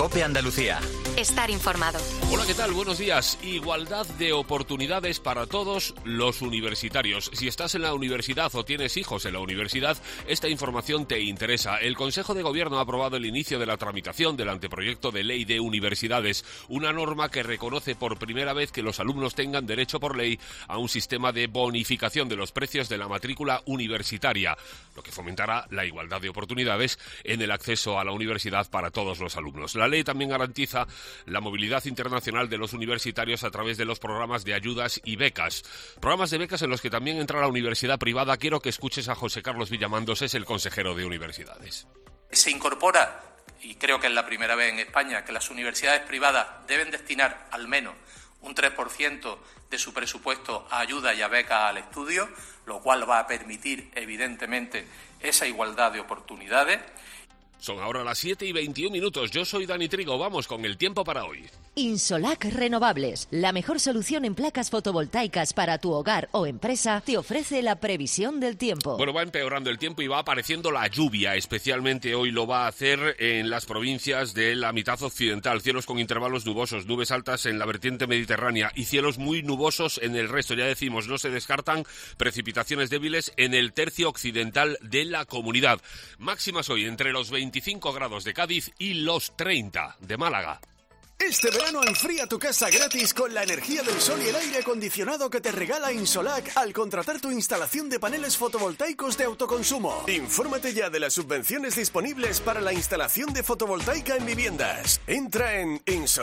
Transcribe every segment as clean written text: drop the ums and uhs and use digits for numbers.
COPE Andalucía. Estar informado. Hola, ¿qué tal? Buenos días. Igualdad de oportunidades para todos los universitarios. Si estás en la universidad o tienes hijos en la universidad, esta información te interesa. El Consejo de Gobierno ha aprobado el inicio de la tramitación del anteproyecto de ley de universidades, una norma que reconoce por primera vez que los alumnos tengan derecho por ley a un sistema de bonificación de los precios de la matrícula universitaria, lo que fomentará la igualdad de oportunidades en el acceso a la universidad para todos los alumnos. La ley también garantiza la movilidad internacional de los universitarios a través de los programas de ayudas y becas. Programas de becas en los que también entra la universidad privada. Quiero que escuches a José Carlos Villamandos, es el consejero de universidades. Se incorpora, y creo que es la primera vez en España, que las universidades privadas deben destinar al menos un 3% de su presupuesto a ayuda y a becas al estudio, lo cual va a permitir, evidentemente, esa igualdad de oportunidades. Son ahora las 7:21. Yo soy Dani Trigo. Vamos con el tiempo para hoy. Insolac Renovables, la mejor solución en placas fotovoltaicas para tu hogar o empresa, te ofrece la previsión del tiempo. Bueno, va empeorando el tiempo y va apareciendo la lluvia. Especialmente hoy lo va a hacer en las provincias de la mitad occidental. Cielos con intervalos nubosos, nubes altas en la vertiente mediterránea y cielos muy nubosos en el resto. Ya decimos, no se descartan precipitaciones débiles en el tercio occidental de la comunidad. Máximas hoy entre los 25 grados de Cádiz y los 30 de Málaga. Este verano enfría tu casa gratis con la energía del sol y el aire acondicionado que te regala Insolac al contratar tu instalación de paneles fotovoltaicos de autoconsumo. Infórmate ya de las subvenciones disponibles para la instalación de fotovoltaica en viviendas. Entra en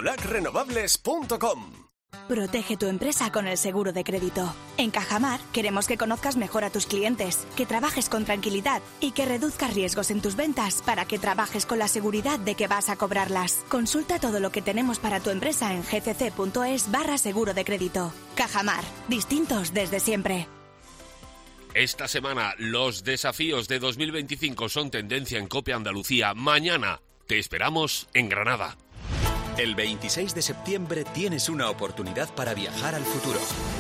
insolacrenovables.com. Protege tu empresa con el seguro de crédito. En Cajamar queremos que conozcas mejor a tus clientes, que trabajes con tranquilidad y que reduzcas riesgos en tus ventas para que trabajes con la seguridad de que vas a cobrarlas. Consulta todo lo que tenemos para tu empresa en gcc.es/seguro de crédito. Cajamar, distintos desde siempre. Esta semana los desafíos de 2025 son tendencia en COPE Andalucía. Mañana te esperamos en Granada. El 26 de septiembre tienes una oportunidad para viajar al futuro.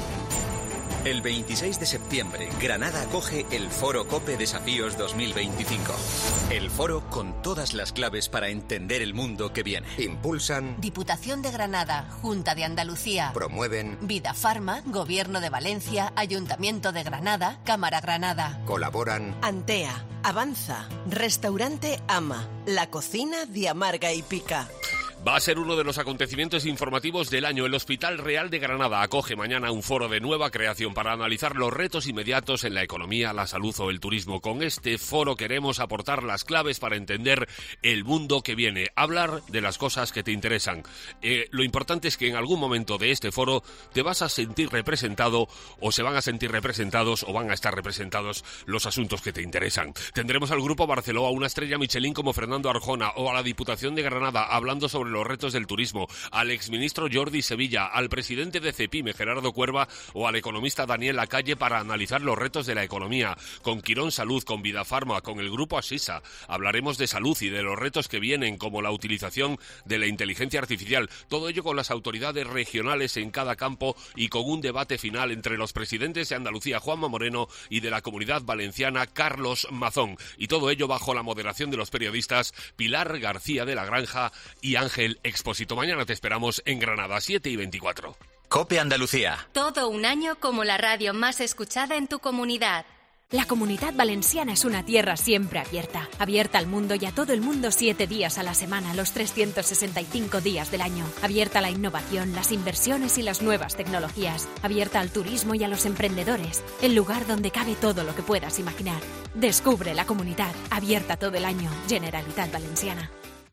El 26 de septiembre, Granada acoge el Foro COPE Desafíos 2025. El foro con todas las claves para entender el mundo que viene. Impulsan Diputación de Granada, Junta de Andalucía. Promueven Vida Farma, Gobierno de Valencia, Ayuntamiento de Granada, Cámara Granada. Colaboran Antea, Avanza, Restaurante Ama, La Cocina de Amarga y Pica. Va a ser uno de los acontecimientos informativos del año. El Hospital Real de Granada acoge mañana un foro de nueva creación para analizar los retos inmediatos en la economía, la salud o el turismo. Con este foro queremos aportar las claves para entender el mundo que viene, hablar de las cosas que te interesan. Lo importante es que en algún momento de este foro te vas a sentir representado o se van a sentir representados o van a estar representados los asuntos que te interesan. Tendremos al Grupo Barceló, a una estrella Michelin como Fernando Arjona o a la Diputación de Granada hablando sobre los retos del turismo, al exministro Jordi Sevilla, al presidente de CEPIME, Gerardo Cuerva, o al economista Daniel Lacalle para analizar los retos de la economía. Con Quirón Salud, con Vida Farma, con el Grupo Asisa, hablaremos de salud y de los retos que vienen, como la utilización de la inteligencia artificial. Todo ello con las autoridades regionales en cada campo y con un debate final entre los presidentes de Andalucía, Juanma Moreno, y de la Comunidad Valenciana, Carlos Mazón. Y todo ello bajo la moderación de los periodistas Pilar García de la Granja y Ángel Expósito. Mañana te esperamos en Granada, 7:24. COPE Andalucía. Todo un año como la radio más escuchada en tu comunidad. La Comunidad Valenciana es una tierra siempre abierta. Abierta al mundo y a todo el mundo 7 días a la semana, los 365 días del año. Abierta a la innovación, las inversiones y las nuevas tecnologías. Abierta al turismo y a los emprendedores. El lugar donde cabe todo lo que puedas imaginar. Descubre la comunidad. Abierta todo el año. Generalitat Valenciana.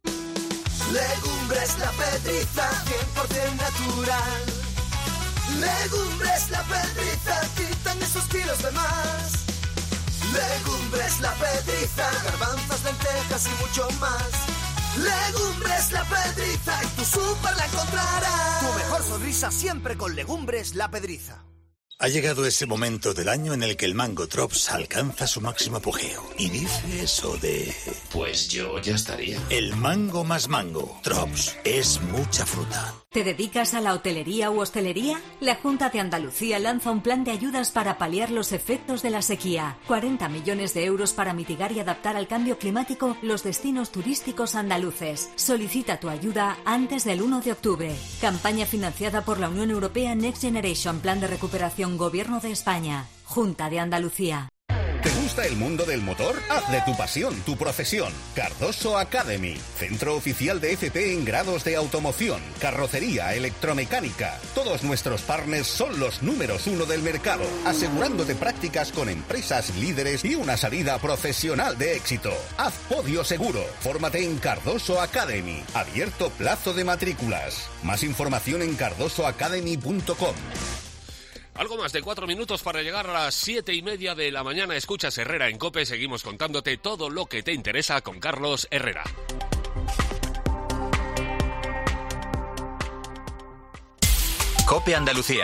Legumbres La Pedriza, 100% natural. Legumbres La Pedriza, quitan esos kilos de más. Legumbres La Pedriza, garbanzos, lentejas y mucho más. Legumbres La Pedriza, en tu súper la encontrarás. Tu mejor sonrisa siempre con Legumbres La Pedriza. Ha llegado ese momento del año en el que el mango Trops alcanza su máximo apogeo. Y dice eso de... Pues yo ya estaría. El mango más mango. Trops es mucha fruta. ¿Te dedicas a la hotelería u hostelería? La Junta de Andalucía lanza un plan de ayudas para paliar los efectos de la sequía. 40 millones de euros para mitigar y adaptar al cambio climático los destinos turísticos andaluces. Solicita tu ayuda antes del 1 de octubre. Campaña financiada por la Unión Europea Next Generation, Plan de Recuperación Gobierno de España. Junta de Andalucía. ¿Te gusta el mundo del motor? Haz de tu pasión tu profesión. Cardoso Academy, centro oficial de FP en grados de automoción, carrocería, electromecánica. Todos nuestros partners son los números 1 del mercado, asegurándote prácticas con empresas líderes y una salida profesional de éxito. Haz podio seguro. Fórmate en Cardoso Academy. Abierto plazo de matrículas. Más información en cardosoacademy.com. Algo más de 4 minutos para llegar a las 7:30 de la mañana. Escuchas Herrera en COPE. Seguimos contándote todo lo que te interesa con Carlos Herrera. COPE Andalucía.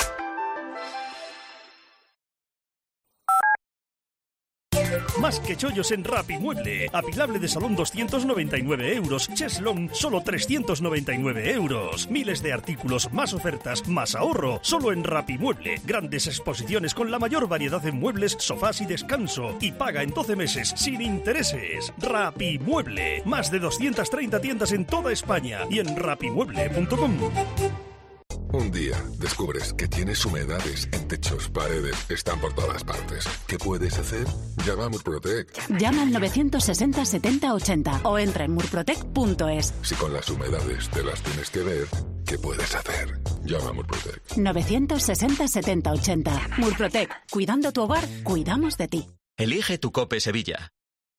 Más que chollos en Rapimueble. Apilable de salón 299 euros. Cheslong solo 399 euros. Miles de artículos, más ofertas, más ahorro. Solo en Rapimueble. Grandes exposiciones con la mayor variedad de muebles, sofás y descanso. Y paga en 12 meses sin intereses. Rapimueble. Más de 230 tiendas en toda España y en rapimueble.com. Un día descubres que tienes humedades en techos, paredes, están por todas partes. ¿Qué puedes hacer? Llama a Murprotec. Llama al 960 70 80 o entra en murprotec.es. Si con las humedades te las tienes que ver, ¿qué puedes hacer? Llama a Murprotec. 960 70 80. Murprotec. Cuidando tu hogar, cuidamos de ti. Elige tu COPE Sevilla.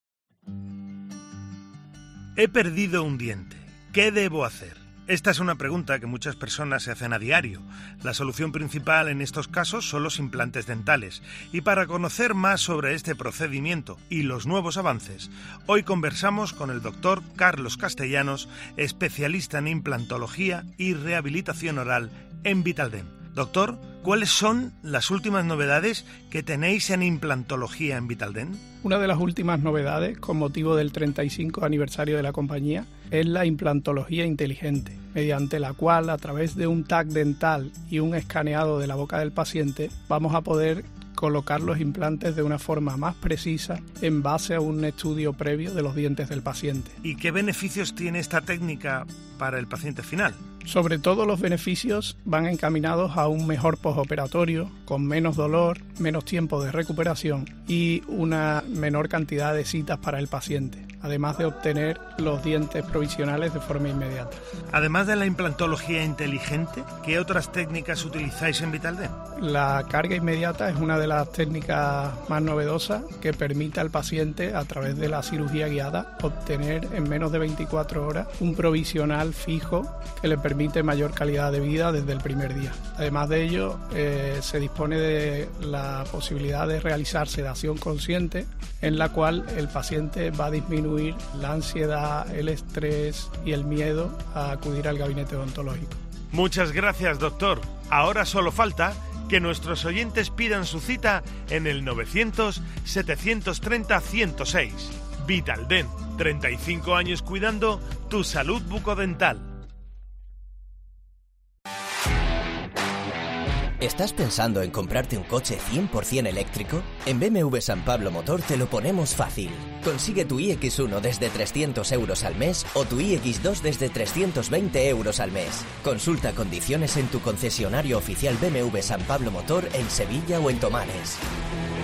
He perdido un diente. ¿Qué debo hacer? Esta es una pregunta que muchas personas se hacen a diario. La solución principal en estos casos son los implantes dentales. Y para conocer más sobre este procedimiento y los nuevos avances, hoy conversamos con el doctor Carlos Castellanos, especialista en implantología y rehabilitación oral en Vitaldent. Doctor, ¿cuáles son las últimas novedades que tenéis en implantología en Vitaldent? Una de las últimas novedades, con motivo del 35 aniversario de la compañía, es la implantología inteligente, mediante la cual, a través de un tag dental y un escaneado de la boca del paciente, vamos a poder colocar los implantes de una forma más precisa en base a un estudio previo de los dientes del paciente. ¿Y qué beneficios tiene esta técnica para el paciente final? Sobre todo los beneficios van encaminados a un mejor postoperatorio, con menos dolor, menos tiempo de recuperación y una menor cantidad de citas para el paciente, además de obtener los dientes provisionales de forma inmediata. Además de la implantología inteligente, ¿qué otras técnicas utilizáis en Vitaldent? La carga inmediata es una de las técnicas más novedosas que permite al paciente, a través de la cirugía guiada, obtener en menos de 24 horas un provisional fijo que le permite mayor calidad de vida desde el primer día. Además de ello, se dispone de la posibilidad de realizar sedación consciente, en la cual el paciente va a disminuir la ansiedad, el estrés y el miedo a acudir al gabinete odontológico. Muchas gracias, doctor. Ahora solo falta que nuestros oyentes pidan su cita en el 900-730-106. Vitaldent, 35 años cuidando tu salud bucodental. ¿Estás pensando en comprarte un coche 100% eléctrico? En BMW San Pablo Motor te lo ponemos fácil. Consigue tu iX1 desde 300 euros al mes o tu iX2 desde 320 euros al mes. Consulta condiciones en tu concesionario oficial BMW San Pablo Motor en Sevilla o en Tomares.